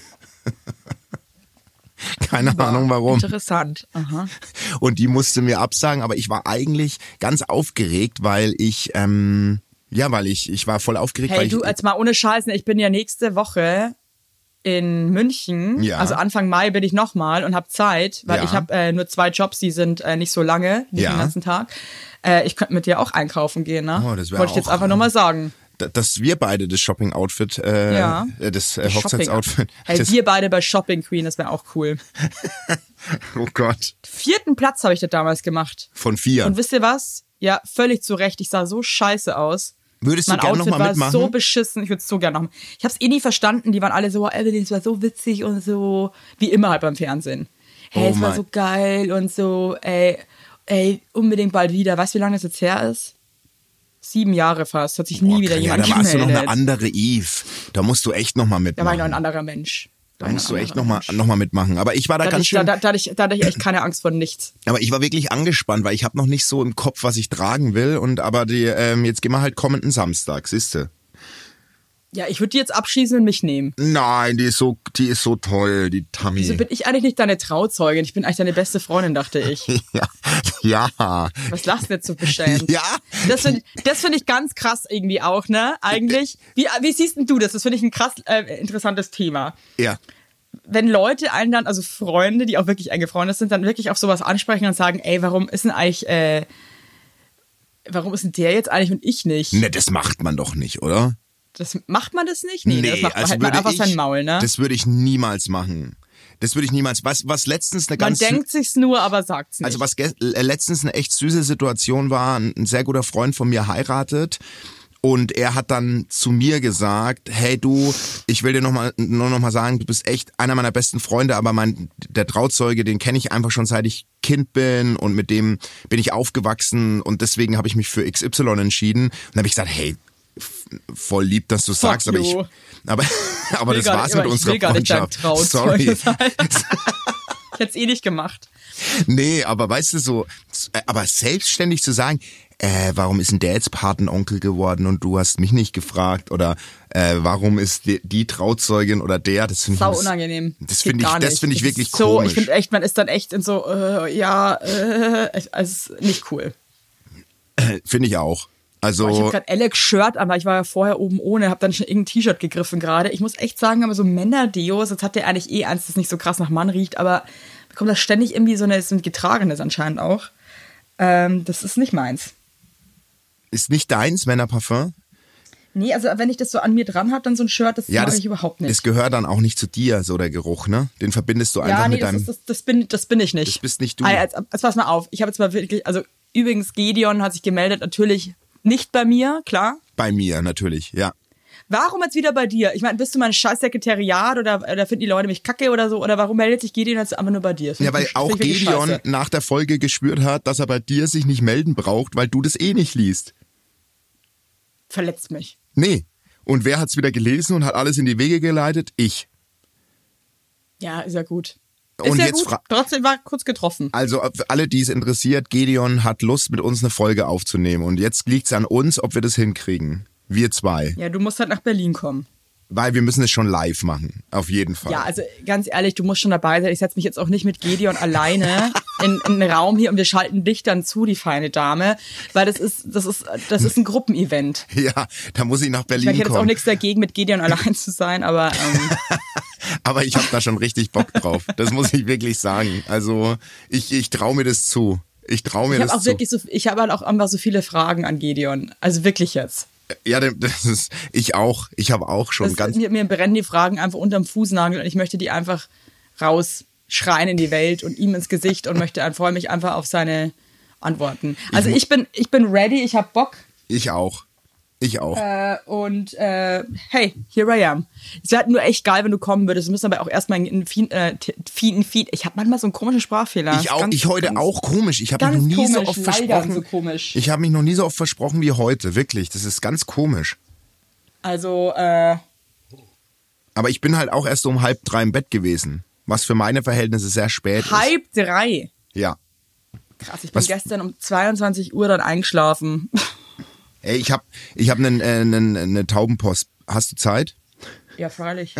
Keine Ahnung warum. Interessant. Aha. Und die musste mir absagen, aber ich war eigentlich ganz aufgeregt, weil ich, ähm, ja, weil ich, ich war voll aufgeregt, Hey, weil du, ich, als mal ohne Scheiß, ne, ich bin ja nächste Woche in München, Ja. also Anfang Mai bin ich nochmal und habe Zeit, weil Ja. ich habe äh, nur zwei Jobs, die sind äh, nicht so lange, nicht Ja. den ganzen Tag. Äh, ich könnte mit dir auch einkaufen gehen, ne? Oh, das wär Wollte ich jetzt auch- einfach nur mal sagen. d- dass wir beide das Shopping-Outfit, äh, Ja. äh, das äh, Shopping. Hochzeitsoutfit, Hey, das, wir beide bei Shopping Queen, das wäre auch cool. oh Gott, Vierten Platz habe ich das damals gemacht. von vier. Und wisst ihr was? Ja, völlig zu Recht. Ich sah so scheiße aus. Würdest du Mein gerne Outfit nochmal war mitmachen? so beschissen. Ich würde es so gerne machen. Ich habe es eh nie verstanden. Die waren alle so, Evelyn, es war so witzig und so, wie immer halt beim Fernsehen. Hey, Oh es war mein- so geil und so, ey, ey, unbedingt bald wieder. Weißt du, wie lange das jetzt her ist? Sieben Jahre fast. Hat sich nie Boah, wieder ja, jemand da warst du noch gemeldet. eine andere Eve. Da musst du echt nochmal Da mitmachen. war ich noch ein anderer Mensch. Da musst du echt nochmal noch mal mitmachen. Aber ich war da Da hatte ganz ich, da, schön, da, da, hatte ich, da hatte ich echt keine Angst vor nichts. aber ich war wirklich angespannt, weil ich habe noch nicht so im Kopf, was ich tragen will. Und aber die, ähm, jetzt gehen wir halt kommenden Samstag, siehste. Ja, ich würde die jetzt abschießen und mich nehmen. Nein, die ist so, die ist so toll, die Tammy. Wieso bin ich eigentlich nicht deine Trauzeugin? Ich bin eigentlich deine beste Freundin, dachte ich. ja, ja, Was lachst du jetzt so beschämt? ja. Das finde das find ich ganz krass irgendwie auch, ne? Eigentlich. Wie, wie siehst denn du das? Das finde ich ein krass äh, interessantes Thema. Ja. Wenn Leute einen dann, also Freunde, die auch wirklich enge Freunde sind, dann wirklich auf sowas ansprechen und sagen, ey, warum ist denn eigentlich, äh, warum ist denn der jetzt eigentlich und ich nicht? Ne, das macht man doch nicht, oder? Das macht man das nicht? Nee, das macht man also halt man würde einfach ich, sein Maul, ne? Das würde ich niemals machen. Das würde ich niemals. Was, was letztens eine Man ganz sü- denkt sich's nur, aber sagt's nicht. Also was ge- äh, letztens eine echt süße Situation war, ein, ein sehr guter Freund von mir heiratet und er hat dann zu mir gesagt, hey du, ich will dir noch mal, nur noch mal sagen, du bist echt einer meiner besten Freunde, aber mein der Trauzeuge, den kenne ich einfach schon seit ich Kind bin und mit dem bin ich aufgewachsen und deswegen habe ich mich für X Y entschieden. Und dann habe ich gesagt, hey, f- voll lieb, dass du sagst, aber ich you. aber aber will das gar war's nicht- mit ich unserer will gar nicht dein Freundschaft. Trauzeuge Sorry. sein. Ich hätte es eh nicht gemacht. Nee, aber weißt du so, äh, aber selbstständig zu sagen, äh, warum ist denn der jetzt Patenonkel geworden und du hast mich nicht gefragt oder äh, warum ist die, die Trauzeugin oder der, das finde ich Sau das- unangenehm. Das Geht finde ich, gar das nicht. finde ich Das wirklich ist so, komisch. Ich finde echt, man ist dann echt in so, äh, ja, äh, also nicht cool. Finde ich auch. Also Ich habe gerade Alex Shirt an, weil ich war ja vorher oben ohne, habe dann schon irgendein T-Shirt gegriffen gerade. Ich muss echt sagen, aber so Männer-Deos, jetzt hat der eigentlich eh eins, das nicht so krass nach Mann riecht, aber bekommt das ständig irgendwie so eine, so ein getragenes anscheinend auch. Ähm, das ist nicht meins. ist nicht deins Männerparfum? Nee, also wenn ich das so an mir dran habe, dann so ein Shirt, das Ja, mag das, ich überhaupt nicht. das gehört dann auch nicht zu dir, so der Geruch, ne? Den verbindest du einfach ja, nee, mit das, deinem. ist, das, das, bin, das bin ich nicht. Das bist nicht du. Ah, jetzt, jetzt pass mal auf. Ich habe jetzt mal wirklich, also übrigens, Gedeon hat sich gemeldet, natürlich nicht bei mir, klar. Bei mir natürlich, ja. Warum jetzt wieder bei dir? Ich meine, bist du mein scheiß Sekretariat oder, oder finden die Leute mich kacke oder so? Oder warum meldet sich Gideon jetzt einfach nur bei dir? Ja, weil auch Gideon nach der Folge gespürt hat, dass er bei dir sich nicht melden braucht, weil du das eh nicht liest. Verletzt mich. Nee. Und wer hat's wieder gelesen und hat alles in die Wege geleitet? Ich. Ja, ist ja gut. Ist Und ja jetzt gut. fra- Trotzdem war kurz getroffen. Also für alle, die es interessiert, Gideon hat Lust, mit uns eine Folge aufzunehmen. Und jetzt liegt's an uns, ob wir das hinkriegen. Wir zwei. Ja, du musst halt nach Berlin kommen. Weil wir müssen es schon live machen. Auf jeden Fall. Ja, also ganz ehrlich, du musst schon dabei sein. Ich setze mich jetzt auch nicht mit Gideon alleine in, in einen Raum hier und wir schalten dich dann zu, die feine Dame. Weil das ist, das ist, das ist ein Gruppenevent. Ja, da muss ich nach Ich Berlin meine, ich hätte jetzt auch kommen. nichts dagegen, mit Gideon allein zu sein, aber ähm, Aber ich habe da schon richtig Bock drauf. Das muss ich wirklich sagen. Also ich, ich traue mir das zu. Ich traue mir ich habe das auch zu. wirklich so, ich habe halt auch einfach so viele Fragen an Gideon. Also wirklich jetzt. Ja, das ist ich auch. Ich habe auch schon Das, ganz. mir, mir brennen die Fragen einfach unterm Fußnagel und ich möchte die einfach rausschreien in die Welt und ihm ins Gesicht und möchte freue mich einfach auf seine Antworten. Also ich bin, ich bin ready, ich habe Bock. Ich auch. Ich auch. Äh, und äh, hey, here I am. Es wäre halt nur echt geil, wenn du kommen würdest. Wir müssen aber auch erstmal in Feed, äh, Feed, Feed. Ich habe manchmal so einen komischen Sprachfehler. Ich auch. Ganz, ich heute ganz, auch komisch. Ich habe mich ganz noch nie so komisch, oft leider versprochen. so komisch. Ich habe mich noch nie so oft versprochen wie heute. Wirklich. Das ist ganz komisch. Also, äh, Aber ich bin halt auch erst um halb drei im Bett gewesen. Was für meine Verhältnisse sehr spät ist. halb drei. Ja. Krass, ich bin Was- gestern um zweiundzwanzig Uhr dann eingeschlafen. Ey, ich habe ich hab einen, äh, einen, eine Taubenpost. Hast du Zeit? Ja, freilich.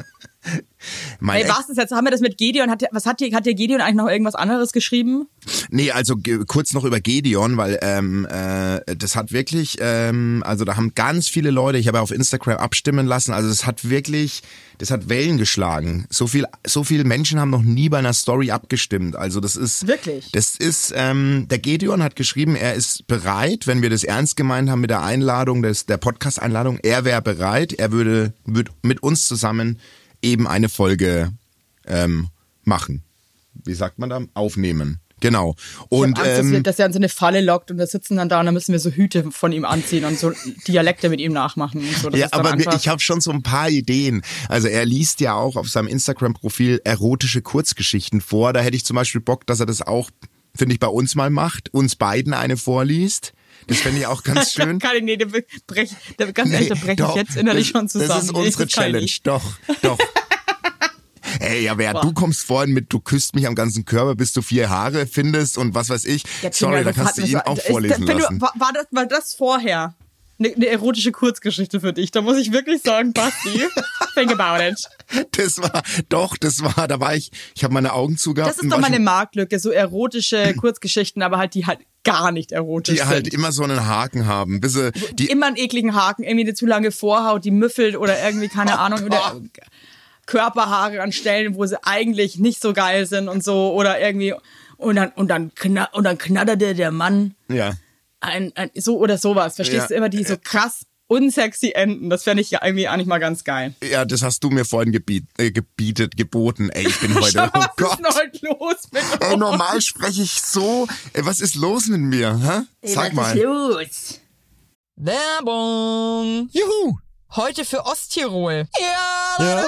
Mein Ey, Ex- was ist jetzt? Haben wir das mit Gideon? Hat, der- was hat dir, hat dir Gideon eigentlich noch irgendwas anderes geschrieben? Nee, also ge- kurz noch über Gideon, weil ähm, äh, das hat wirklich, ähm, also da haben ganz viele Leute, ich habe ja auf Instagram abstimmen lassen, also das hat wirklich, das hat Wellen geschlagen. So viel, so viele Menschen haben noch nie bei einer Story abgestimmt. Also das ist Wirklich? Das ist, ähm, der Gideon hat geschrieben, er ist bereit, wenn wir das ernst gemeint haben mit der Einladung, des, der Podcast-Einladung, er wäre bereit, er würde, würde mit uns zusammen eben eine Folge ähm, machen. Wie sagt man da? Aufnehmen. Genau. Und ich hab Angst, dass, wir, ähm, dass er uns in eine Falle lockt und wir sitzen dann da und dann müssen wir so Hüte von ihm anziehen und so Dialekte mit ihm nachmachen und so. Das ja, ist dann aber einfach, ich habe schon so ein paar Ideen. Also er liest ja auch auf seinem Instagram-Profil erotische Kurzgeschichten vor. Da hätte ich zum Beispiel Bock, dass er das auch, finde ich, bei uns mal macht, uns beiden eine vorliest. Das fände ich auch ganz schön. Kann ich, nee, da brech, da, ganz ehrlich, da breche ich doch, jetzt innerlich das, schon zusammen. Das ist Nee, unsere das kann ich Challenge. nicht. Doch, doch. Ey, ja, wer, du kommst vorhin mit, du küsst mich am ganzen Körper, bis du vier Haare findest und was weiß ich. Ja, Sorry, Kinder, da das kannst du hat- ihn das- auch ist- vorlesen wenn du, lassen. war, war, das, war das vorher eine, eine erotische Kurzgeschichte für dich? Da muss ich wirklich sagen, Basti, think about it. Das war, doch, das war, da war ich, ich habe meine Augen zugehabt. Das ist und doch war meine schon- Marktlücke, so erotische Kurzgeschichten, aber halt die halt gar nicht erotisch die sind. halt immer so einen Haken haben. Bis sie, die, Immer einen ekligen Haken, irgendwie eine zu lange Vorhaut, die müffelt oder irgendwie, keine Ahnung, oder Körperhaare an Stellen, wo sie eigentlich nicht so geil sind und so, oder irgendwie, und dann, und dann, kna und dann knatterte der Mann ja. ein, ein, so oder sowas. Verstehst Ja. du immer die so krass unsexy Enden? Das fände ich ja irgendwie eigentlich mal ganz geil. Ja, das hast du mir vorhin gebiet, äh, gebietet, geboten. Ey, ich bin heute, oh Was Gott. ist denn heute los mit Ey, normal spreche ich so. Ey, was ist los mit mir? Hä? Sag mal. los? Werbung. Juhu. Heute für Osttirol. Ja, Ja.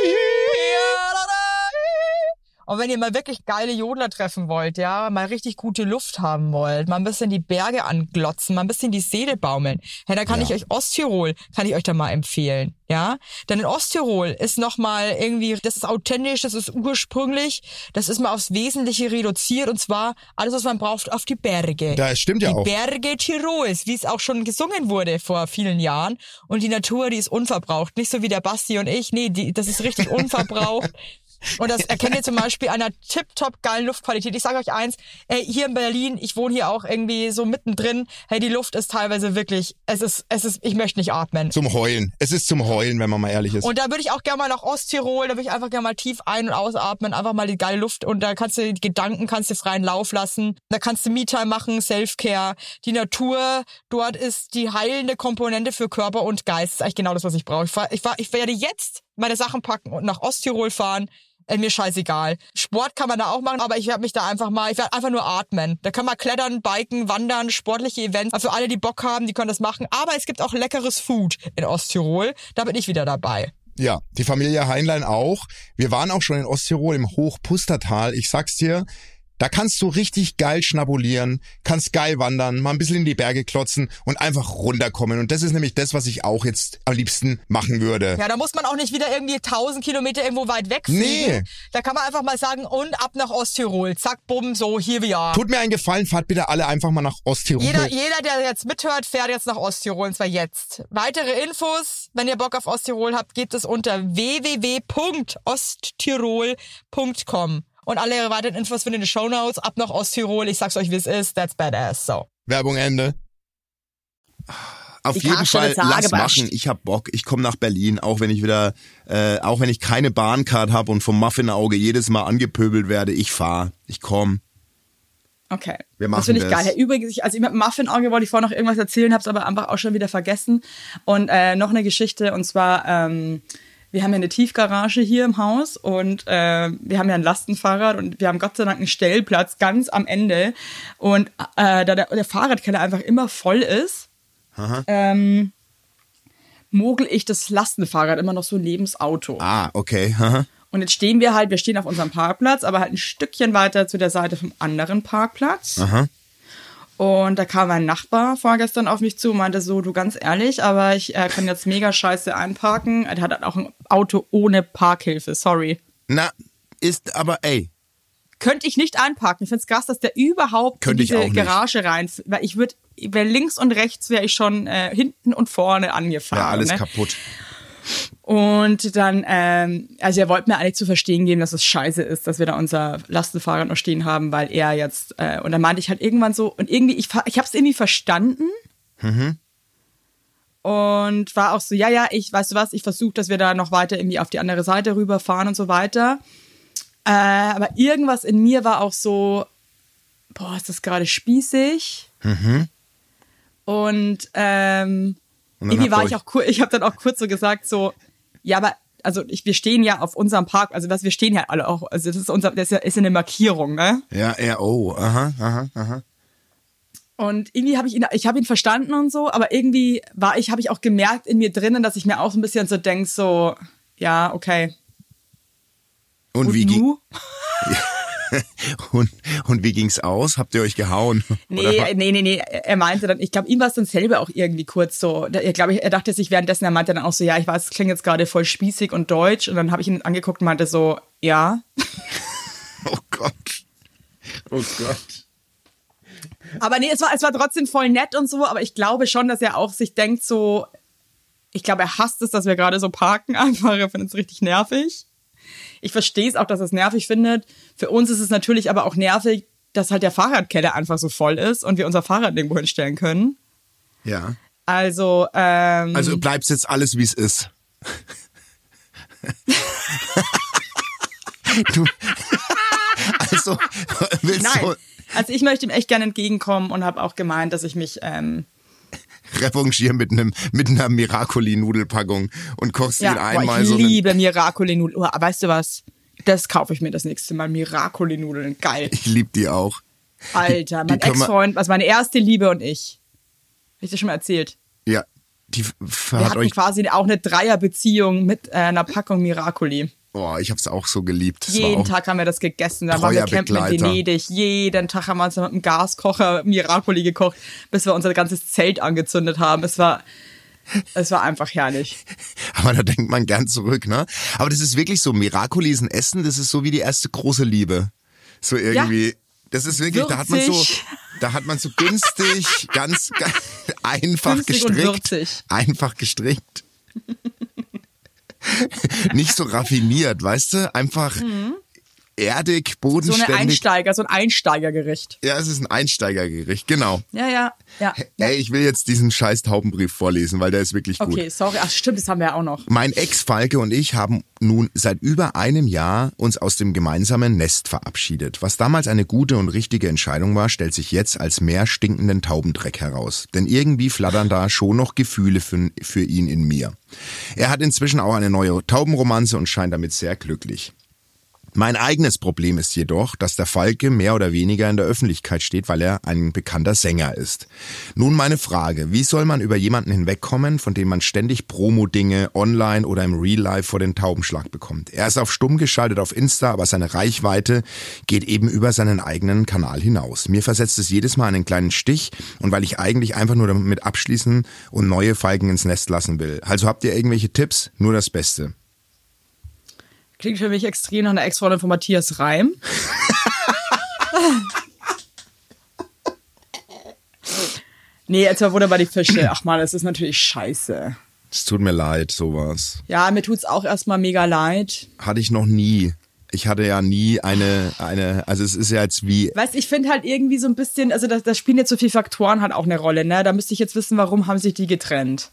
Und wenn ihr mal wirklich geile Jodler treffen wollt, ja, mal richtig gute Luft haben wollt, mal ein bisschen die Berge anglotzen, mal ein bisschen die Seele baumeln, ja, dann kann Ja. ich euch Osttirol, kann ich euch da mal empfehlen, ja. Denn in Osttirol ist nochmal irgendwie, das ist authentisch, das ist ursprünglich, das ist mal aufs Wesentliche reduziert und zwar alles, was man braucht, auf die Berge. Das stimmt ja die auch. Berge Tirols, wie es auch schon gesungen wurde vor vielen Jahren. Und die Natur, die ist unverbraucht. Nicht so wie der Basti und ich. Nee, die, das ist richtig unverbraucht. Und das erkennt ihr zum Beispiel an einer tipptopp geilen Luftqualität. Ich sage euch eins, ey, hier in Berlin, ich wohne hier auch irgendwie so mittendrin, hey, die Luft ist teilweise wirklich, es ist, es ist, ich möchte nicht atmen. Zum Heulen. Es ist zum Heulen, wenn man mal ehrlich ist. Und da würde ich auch gerne mal nach Osttirol, da würde ich einfach gerne mal tief ein- und ausatmen, einfach mal die geile Luft und da kannst du die Gedanken, kannst du freien Lauf lassen, da kannst du Me-Time machen, Self-Care, die Natur, dort ist die heilende Komponente für Körper und Geist, das ist eigentlich genau das, was ich brauche. Ich, fahr, ich, fahr, ich werde jetzt meine Sachen packen und nach Osttirol fahren. Äh, mir scheißegal. Sport kann man da auch machen, aber ich werde mich da einfach mal, ich werde einfach nur atmen. Da kann man klettern, biken, wandern, sportliche Events. Also für alle, die Bock haben, die können das machen. Aber es gibt auch leckeres Food in Osttirol. Da bin ich wieder dabei. Ja, die Familie Heinlein auch. Wir waren auch schon in Osttirol im Hochpustertal. Ich sag's dir, da kannst du richtig geil schnabulieren, kannst geil wandern, mal ein bisschen in die Berge klotzen und einfach runterkommen. Und das ist nämlich das, was ich auch jetzt am liebsten machen würde. Ja, da muss man auch nicht wieder irgendwie tausend Kilometer irgendwo weit wegfliegen. Nee. Da kann man einfach mal sagen, und ab nach Osttirol. Zack, bumm, so, hier wir are. Tut mir einen Gefallen, fahrt bitte alle einfach mal nach Osttirol. Jeder, jeder, der jetzt mithört, fährt jetzt nach Osttirol, und zwar jetzt. Weitere Infos, wenn ihr Bock auf Osttirol habt, gibt es unter w w w punkt osttirol punkt com. Und alle weiteren Infos findet ihr in den Shownotes. Ab nach Osttirol. Ich sag's euch, wie es ist. That's badass. So. Werbung Ende. Auf Ich jeden hab schon Fall, eine Tage lass bascht. machen. Ich hab Bock. Ich komme nach Berlin, auch wenn ich wieder, äh, auch wenn ich keine Bahncard habe und vom Muffinauge jedes Mal angepöbelt werde. Ich fahr. Ich komm. Okay. Wir machen das finde ich das. geil. Hey, übrigens, ich, also ich mit dem Muffin-Auge wollte ich vorhin noch irgendwas erzählen, habe es aber einfach auch schon wieder vergessen. Und äh, noch eine Geschichte, und zwar, ähm, wir haben ja eine Tiefgarage hier im Haus und äh, wir haben ja ein Lastenfahrrad und wir haben Gott sei Dank einen Stellplatz ganz am Ende. Und äh, da der, der Fahrradkeller einfach immer voll ist, ähm, mogel ich das Lastenfahrrad immer noch so neben das Auto. Ah, okay. Haha. Und jetzt stehen wir halt, wir stehen auf unserem Parkplatz, aber halt ein Stückchen weiter zu der Seite vom anderen Parkplatz. Aha. Und da kam mein Nachbar vorgestern auf mich zu und meinte so, du, ganz ehrlich, aber ich äh, kann jetzt mega scheiße einparken. Er hat halt auch ein Auto ohne Parkhilfe, sorry. Na, ist aber, ey. Könnte ich nicht einparken. Ich find's krass, dass der überhaupt Könnte in ich auch diese nicht. Garage rein, weil ich würde, links und rechts wäre ich schon äh, hinten und vorne angefahren. Ja, alles ne? kaputt. Und dann, ähm, also er wollte mir eigentlich zu verstehen geben, dass es scheiße ist, dass wir da unser Lastenfahrrad noch stehen haben, weil er jetzt, äh, und dann meinte ich halt irgendwann so, und irgendwie, ich, ich hab's irgendwie verstanden. Mhm. Und war auch so, ja, ja, ich, weißt du was, ich versuche, dass wir da noch weiter irgendwie auf die andere Seite rüberfahren und so weiter. Äh, aber irgendwas in mir war auch so, boah, ist das gerade spießig? Mhm. Und, ähm, Und dann irgendwie war habt ich ihr auch kurz, ich habe dann auch kurz so gesagt, so, ja, aber, also ich, wir stehen ja auf unserem Park, also was, wir stehen ja alle auch, also das ist unser, das ist ja, ist ja eine Markierung, ne? Ja, ja, oh, aha, aha, aha. Und irgendwie habe ich ihn, ich habe ihn verstanden und so, aber irgendwie war ich, habe ich auch gemerkt in mir drinnen, dass ich mir auch so ein bisschen so denke, so, ja, okay. Und, Und wie ging, nu? und, und wie ging's aus? Habt ihr euch gehauen? Nee, Oder? nee, nee, nee. Er meinte dann, ich glaube, ihm war es dann selber auch irgendwie kurz so. Ich glaube, er dachte sich währenddessen, er meinte dann auch so, ja, ich weiß, es klingt jetzt gerade voll spießig und deutsch. Und dann habe ich ihn angeguckt und meinte so, ja. Oh Gott. Oh Gott. Aber nee, es war, es war trotzdem voll nett und so, aber ich glaube schon, dass er auch sich denkt so, ich glaube, er hasst es, dass wir gerade so parken einfach, er findet es richtig nervig. Ich verstehe es auch, dass er es nervig findet. Für uns ist es natürlich aber auch nervig, dass halt der Fahrradkeller einfach so voll ist und wir unser Fahrrad irgendwo hinstellen können. Ja. Also, ähm... Also bleibt's jetzt alles, wie es ist. du, also, willst Nein, du also ich möchte ihm echt gerne entgegenkommen und habe auch gemeint, dass ich mich... Ähm, revanchieren mit einem mit einer Miracoli-Nudelpackung und kochst ja, ihn boah, einmal ich so einen, liebe Miracoli-Nudeln. Oh, weißt du was? Das kaufe ich mir das nächste Mal. Miracoli-Nudeln, geil. ich lieb die auch. Alter, Die mein können wir- Ex-Freund, also meine erste Liebe und ich. Hab ich dir schon mal erzählt? Ja, die f- Wir hat hatten euch, quasi auch eine Dreierbeziehung mit äh, einer Packung Miracoli. oh, ich hab's auch so geliebt. Das war Jeden auch, Tag haben wir das gegessen. Da waren wir treuer campen in Begleiter. Venedig. Jeden Tag haben wir uns mit einem Gaskocher Miracoli gekocht, bis wir unser ganzes Zelt angezündet haben. Es war, es war einfach herrlich. aber da denkt man gern zurück, ne? Aber das ist wirklich so, Miracoli ist ein Essen, das ist so wie die erste große Liebe. So irgendwie, das ist wirklich, da hat man so, Würzig. da hat man so günstig, ganz, ganz einfach Günstig und gestrickt. würzig. Einfach gestrickt. Nicht so raffiniert, weißt du? Einfach erdig, So bodenständig. eine Einsteiger, so ein Einsteigergericht. Ja, es ist ein Einsteigergericht, genau. Ja, ja, ja. Ey, ich will jetzt diesen scheiß Taubenbrief vorlesen, weil der ist wirklich gut. Okay, sorry. Ach stimmt, das haben wir ja auch noch. Mein Ex Falke und ich haben nun seit über einem Jahr uns aus dem gemeinsamen Nest verabschiedet. Was damals eine gute und richtige Entscheidung war, stellt sich jetzt als mehr stinkenden Taubendreck heraus. Denn irgendwie flattern da schon noch Gefühle für, für ihn in mir. Er hat inzwischen auch eine neue Taubenromanze und scheint damit sehr glücklich. Mein eigenes Problem ist jedoch, dass der Falke mehr oder weniger in der Öffentlichkeit steht, weil er ein bekannter Sänger ist. Nun meine Frage, wie soll man über jemanden hinwegkommen, von dem man ständig Promo-Dinge online oder im Real Life vor den Taubenschlag bekommt? Er ist auf stumm geschaltet auf Insta, aber seine Reichweite geht eben über seinen eigenen Kanal hinaus. Mir versetzt es jedes Mal einen kleinen Stich und weil ich eigentlich einfach nur damit abschließen und neue Falken ins Nest lassen will. Also habt ihr irgendwelche Tipps? Nur das Beste. Klingt für mich extrem nach einer Ex-Freundin von Matthias Reim. Nee, jetzt mal Wunder bei die Fische. Ach man, das ist natürlich scheiße. Es tut mir leid, sowas. Ja, mir tut's auch erstmal mega leid. Hatte ich noch nie. Ich hatte ja nie eine, eine, also es ist ja jetzt wie... Weißt, ich finde halt irgendwie so ein bisschen, also da, da spielen jetzt so viele Faktoren halt auch eine Rolle, ne? Da müsste ich jetzt wissen, warum haben sich die getrennt?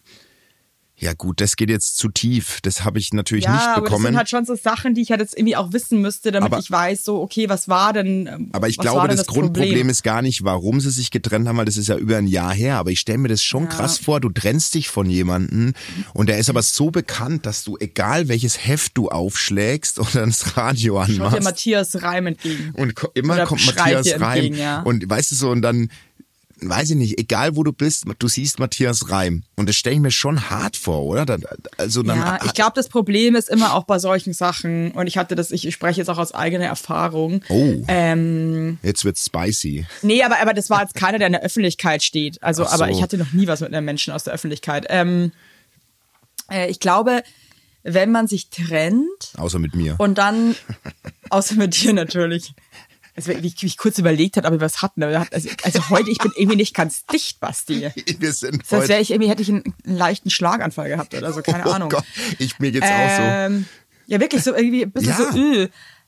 Ja gut, das geht jetzt zu tief. Das habe ich natürlich ja, nicht bekommen. Aber das sind halt schon so Sachen, die ich halt jetzt irgendwie auch wissen müsste, damit aber, ich weiß, so okay, was war denn Aber ich was glaube, das, das Grundproblem Problem? ist gar nicht, warum sie sich getrennt haben, weil das ist ja über ein Jahr her. Aber ich stelle mir das schon Ja. krass vor, du trennst dich von jemandem und der ist aber so bekannt, dass du, egal welches Heft du aufschlägst oder das Radio Schaut dir anmachst. Matthias Reim entgegen. Und ko- immer Oder kommt schreit Matthias dir Reim. entgegen, ja. Und weißt du so, und dann, weiß ich nicht, egal wo du bist, du siehst Matthias Reim. Und das stelle ich mir schon hart vor, oder? Dann, also dann, Ja, ich glaube, das Problem ist immer auch bei solchen Sachen, und ich hatte das, ich spreche jetzt auch aus eigener Erfahrung. Oh, Ähm, jetzt wird's spicy. nee, aber, aber das war jetzt keiner, der in der Öffentlichkeit steht. Also, Ach so. aber ich hatte noch nie was mit einem Menschen aus der Öffentlichkeit. Ähm, äh, ich glaube, wenn man sich trennt Außer mit mir. und dann, außer mit dir natürlich, also wie, wie ich kurz überlegt habe, ob wir was hatten. Aber also, also heute, ich bin irgendwie nicht ganz dicht, Basti. Wir sind Das heute... wäre ich irgendwie, hätte ich einen, einen leichten Schlaganfall gehabt oder so, keine oh Ahnung. Gott, ich, mir geht's auch so. Ähm, ja, wirklich so irgendwie ein bisschen Ja. so, öh.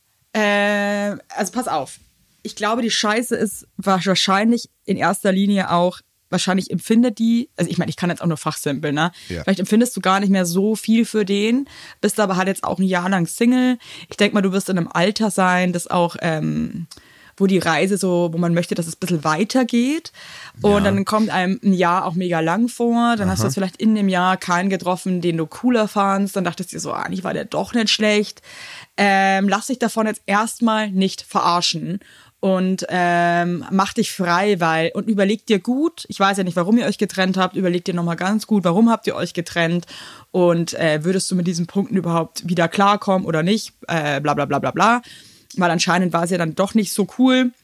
Äh, also pass auf. Ich glaube, die Scheiße ist wahrscheinlich in erster Linie auch, wahrscheinlich empfindet die, also ich meine, ich kann jetzt auch nur fachsimpeln, ne? Ja. Vielleicht empfindest du gar nicht mehr so viel für den, bist aber halt jetzt auch ein Jahr lang Single. Ich denke mal, du wirst in einem Alter sein, das auch, ähm, wo die Reise so, wo man möchte, dass es ein bisschen weitergeht. Und Ja. dann kommt einem ein Jahr auch mega lang vor. Dann hast du jetzt vielleicht in dem Jahr keinen getroffen, den du cooler fandst. Dann dachtest du dir so, eigentlich war der doch nicht schlecht. Ähm, lass dich davon jetzt erstmal nicht verarschen. Und ähm, mach dich frei, weil, und überleg dir gut, ich weiß ja nicht, warum ihr euch getrennt habt, überleg dir nochmal ganz gut, warum habt ihr euch getrennt und äh, würdest du mit diesen Punkten überhaupt wieder klarkommen oder nicht, äh, bla bla bla bla bla. Weil anscheinend war es ja dann doch nicht so cool.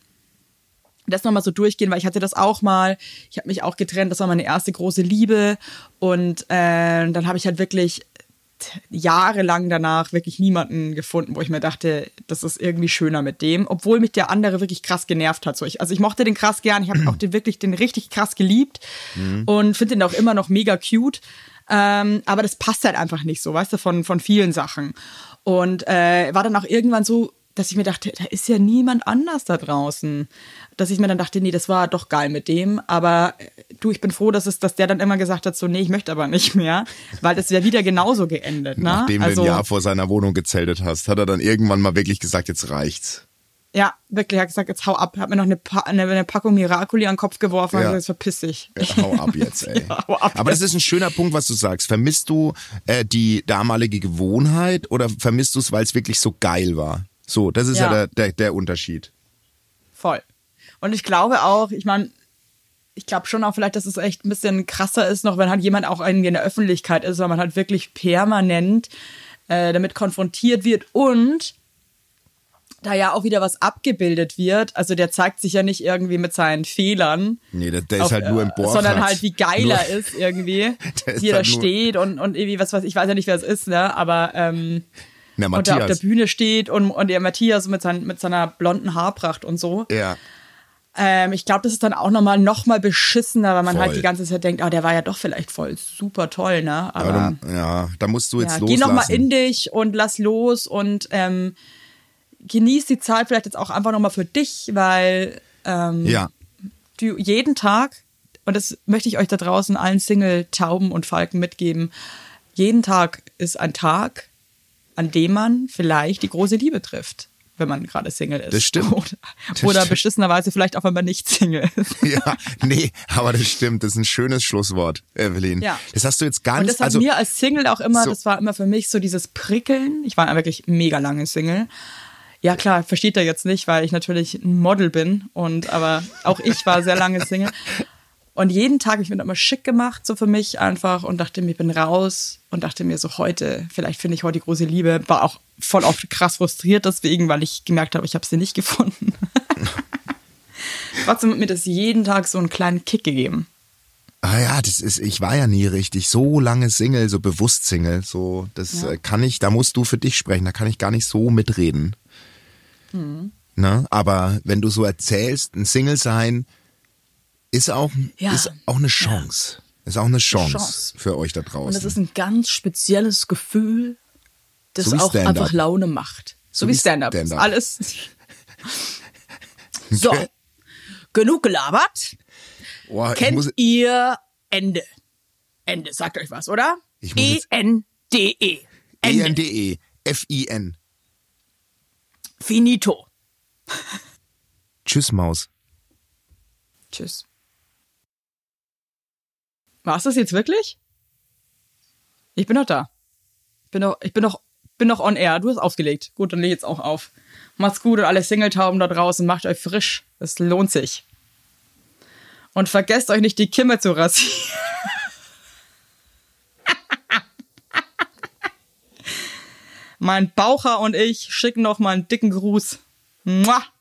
Das nochmal so durchgehen, weil ich hatte das auch mal, ich habe mich auch getrennt, das war meine erste große Liebe und äh, dann habe ich halt wirklich jahrelang danach wirklich niemanden gefunden, wo ich mir dachte, das ist irgendwie schöner mit dem, obwohl mich der andere wirklich krass genervt hat. So ich, also ich mochte den krass gern, ich habe auch den wirklich den richtig krass geliebt mhm. und finde den auch immer noch mega cute, ähm, aber das passt halt einfach nicht so, weißt du, von, von vielen Sachen. Und äh, war dann auch irgendwann so, dass ich mir dachte, da ist ja niemand anders da draußen. Dass ich mir dann dachte, nee, das war doch geil mit dem. Aber du, ich bin froh, dass es, dass der dann immer gesagt hat, so, nee, ich möchte aber nicht mehr. Weil das wäre wieder genauso geendet. Ne? Nachdem also, du ein Jahr vor seiner Wohnung gezeltet hast, hat er dann irgendwann mal wirklich gesagt, jetzt reicht's. Ja, wirklich, er hat gesagt, jetzt hau ab. Hat mir noch eine, pa- eine, eine Packung Miracoli an den Kopf geworfen und Ja. gesagt, jetzt verpiss dich. Ja, hau ab jetzt, ey. Ja, hau ab Aber das ist ein schöner Punkt, was du sagst. Vermisst du äh, die damalige Gewohnheit oder vermisst du es, weil es wirklich so geil war? So, das ist ja, Ja. der, der, der Unterschied. Voll. Und ich glaube auch, ich meine, ich glaube schon auch vielleicht, dass es echt ein bisschen krasser ist, noch wenn halt jemand auch irgendwie in der Öffentlichkeit ist, weil man halt wirklich permanent äh, damit konfrontiert wird und da ja auch wieder was abgebildet wird. Also der zeigt sich ja nicht irgendwie mit seinen Fehlern. Nee, der, der auf, ist halt nur im Board. sondern halt, wie geil Nur- er ist irgendwie, Der ist wie er da halt nur- steht und, und irgendwie was, was, ich weiß ja nicht, wer es ist, ne, aber ähm, Na, und da auf der Matthias. Bühne steht und, und der Matthias mit, sein, mit seiner blonden Haarpracht und so. Ja. Ähm, ich glaube, das ist dann auch nochmal noch mal beschissener, weil man Voll. halt die ganze Zeit denkt, ah, der war ja doch vielleicht voll super toll, ne? Aber, Aber du, ja, da musst du jetzt ja, geh loslassen. nochmal in dich und lass los und ähm, genieß die Zeit vielleicht jetzt auch einfach nochmal für dich, weil ähm, Ja. du jeden Tag, und das möchte ich euch da draußen allen Single-Tauben und Falken mitgeben, jeden Tag ist ein Tag, an dem man vielleicht die große Liebe trifft. wenn man gerade Single ist. Das stimmt. Oder, Das oder stimmt. beschissenerweise vielleicht auch, wenn man nicht Single ist. Ja, nee, aber das stimmt. Das ist ein schönes Schlusswort, Evelyn. Ja. Das hast du jetzt gar Und nicht... das hat also, mir als Single auch immer, so- das war immer für mich so dieses Prickeln. Ich war wirklich mega lange Single. Ja klar, versteht er jetzt nicht, weil ich natürlich ein Model bin. Und aber auch ich war sehr lange Single. Und jeden Tag habe ich mir immer schick gemacht, so für mich einfach. Und dachte mir, ich bin raus. Und dachte mir so, heute, vielleicht finde ich heute die große Liebe. War auch voll oft krass frustriert deswegen, weil ich gemerkt habe, ich habe sie nicht gefunden. Trotzdem hat mir das jeden Tag so einen kleinen Kick gegeben. Ah ja, das ist, ich war ja nie richtig so lange Single, so bewusst Single, so, das Ja. äh, kann ich, da musst du für dich sprechen, da kann ich gar nicht so mitreden. Mhm. Ne? Aber wenn du so erzählst, ein Single sein ist auch, Ja. ist auch eine Chance. Ist auch eine Chance, Chance. für euch da Und draußen. das ist ein ganz spezielles Gefühl, das So wie auch Stand-up. einfach Laune macht. So, So wie wie Stand-up. Stand-up. Alles. So, genug gelabert. Boah, ich Kennt muss, ihr Ende? Ende, sagt euch was, oder? Ich muss E jetzt- N D E. E Ende. N D E, F I N. Finito. Tschüss, Maus. Tschüss. War's das jetzt wirklich? Ich bin noch da. Ich bin noch, ich bin noch, bin noch on air. Du hast aufgelegt. Gut, dann leg ich jetzt auch auf. Macht's gut und alle Singletauben da draußen. Macht euch frisch. Es lohnt sich. Und vergesst euch nicht, die Kimme zu rasieren. Mein Baucher und ich schicken noch mal einen dicken Gruß. Mua.